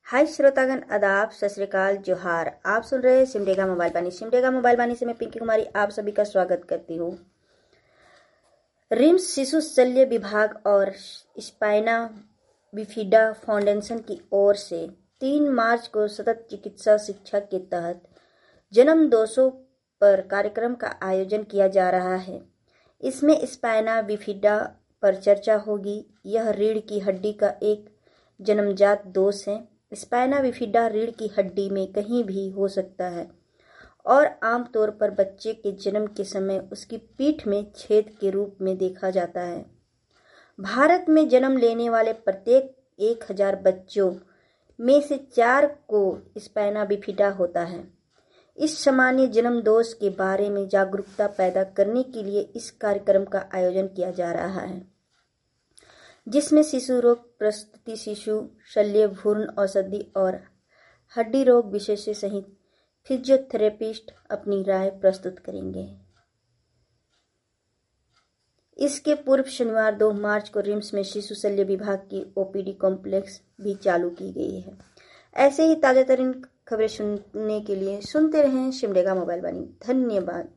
हाय श्रोतागण, आदाब, सत श्री अकाल, जोहार। आप सुन रहे हैं सिमडेगा मोबाइल बानी। सिमडेगा मोबाइल बानी से मैं पिंकी कुमारी आप सभी का स्वागत करती हूँ। रिम्स शिशु शल्य विभाग और स्पाइना बिफिडा फाउंडेशन की ओर से 3 मार्च को सतत चिकित्सा शिक्षा के तहत जन्म दोषों पर कार्यक्रम का आयोजन किया जा रहा है। इसमें स्पाइना बिफिडा पर चर्चा होगी। यह रीढ़ की हड्डी का एक जन्मजात दोष है। स्पाइना बिफिडा रीढ़ की हड्डी में कहीं भी हो सकता है और आमतौर पर बच्चे के जन्म के समय उसकी पीठ में छेद के रूप में देखा जाता है। भारत में जन्म लेने वाले प्रत्येक 1000 बच्चों में से 4 को स्पाइना बिफिडा होता है। इस सामान्य जन्म दोष के बारे में जागरूकता पैदा करने के लिए इस कार्यक्रम का आयोजन किया जा रहा है, जिसमें शिशु रोग, प्रसूति, शिशु शल्य, भ्रूण औषधि और हड्डी रोग विशेषज्ञ सहित फिजियोथेरेपिस्ट अपनी राय प्रस्तुत करेंगे। इसके पूर्व शनिवार 2 मार्च को रिम्स में शिशु शल्य विभाग की ओपीडी कॉम्प्लेक्स भी चालू की गई है। ऐसे ही ताज़ा तरीन खबरें सुनने के लिए सुनते रहें सिमडेगा मोबाइल बानी। धन्यवाद।